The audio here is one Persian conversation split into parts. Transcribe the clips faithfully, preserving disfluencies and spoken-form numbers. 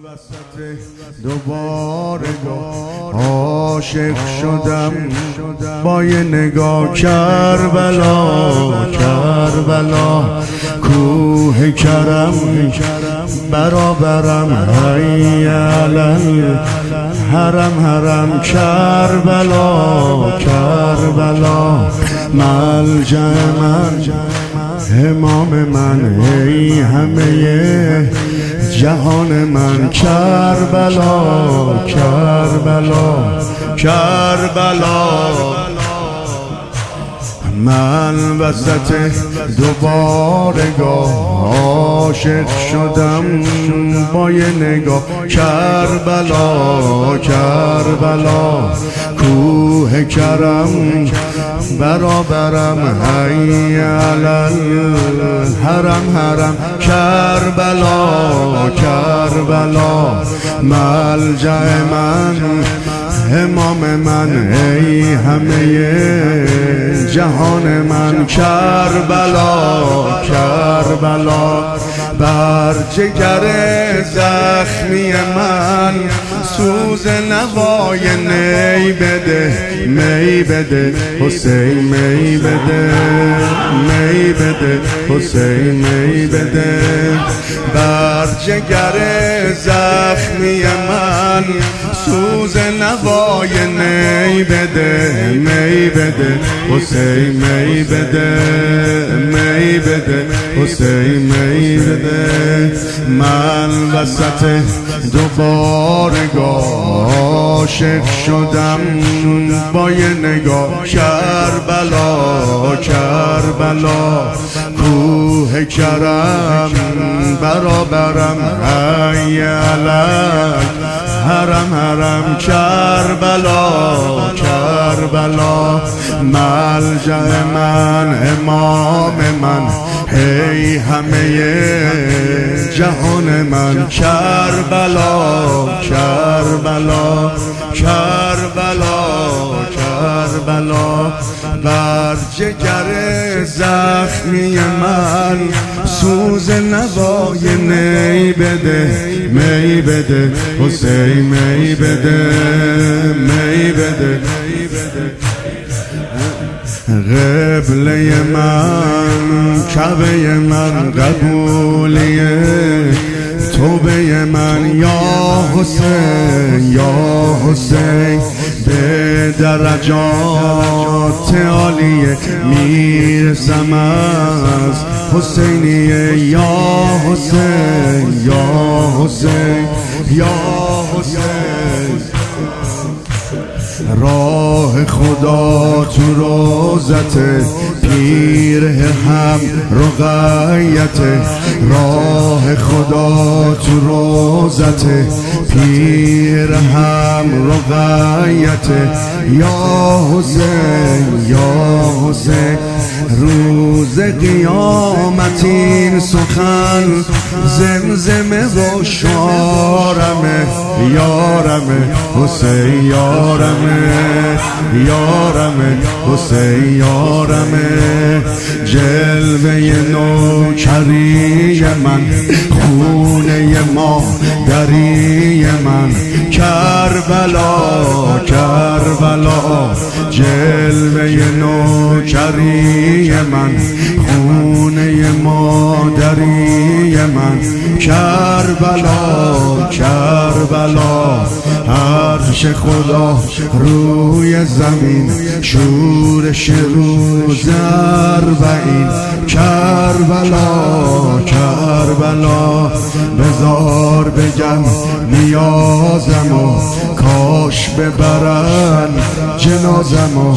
وسط دوباره عاشق شدم با یه نگاه کربلا کربلا کوه کرم برابرم حی علی حرم حرم کربلا کربلا ملجأ من امام من ای همه جهان من کربلا کربلا کربلا من وسط دوبارگاه عاشق شدم با یه نگاه کربلا کربلا کوه کرم برابرم حی علی حرم حرم کربلا کربلا ملجأ من امام من ای همه جهان من کربلا کربلا بر جگر زخمی من سوز نوای نی بده می بده حسین می بده می بده حسین می بده بر جگر زخمی من سوز نوای نی بده می بده حسین می بده می بده حسین می بده من وسط دوبارگاه عاشق شدم با یه نگاه کربلا کربلا کوه کرم برابرم حی علی حرم حرم کربلا کربلا ملجأ من امام من ای همه جهان من کربلا کربلا کربلا کربلا بر جگر زخمی من سوز نوای نی بده می بده حسین می بده می بده قبله من کعبه من قبولیه توبه من یا حسین یا حسین به درجات عالیه میرسم از حسینیه یا حسین یا حسین یا حسین راه خدا تو روزت پیر هم رقیت راه خدا تو روزت پیر هم رقیت یا حسین یا حسین روز قیامت این سخن زمزمه و شارمه یارمه حسین یارمه یارمه حسین یارمه جلوه نوکری من خونه مادری من کربلا کربلا جلوه نوکری من خونه مادری من کربلا کربلا عرش خدا روی زمین شورش روز اربعین کربلا کربلا بزار بگم نیازمو کاش ببرن جنازمو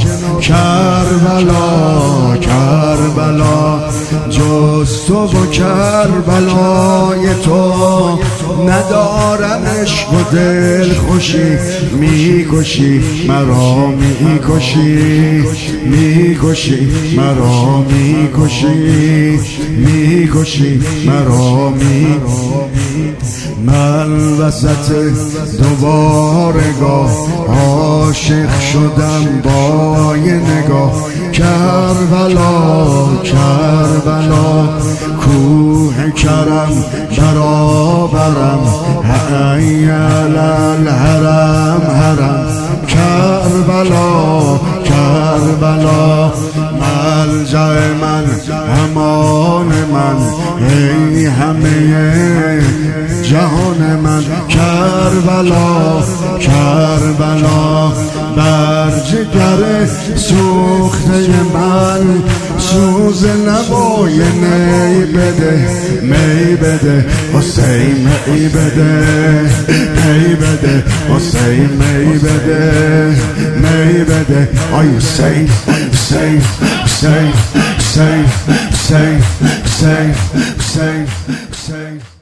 کربلا کربلا جز تو و کربلای تو ندارم عشق و دل خوشی میکشی مرا میکشی میکشی مرا میکشی میکشی مرا میکشی من وسط دوبارگاه عاشق شدم با یه نگاه کربلا کربلا کوه کرم برابرم ای الحرم حرم کربلا کربلا ملجأ من امان من ای همه جهان من کربلا کربلا بر جگر سوخته من سوز لبای نی بده می بده حسین می بده می بده حسین می بده می بده آی حسین حسین حسین حسین حسین حسین حسین حسین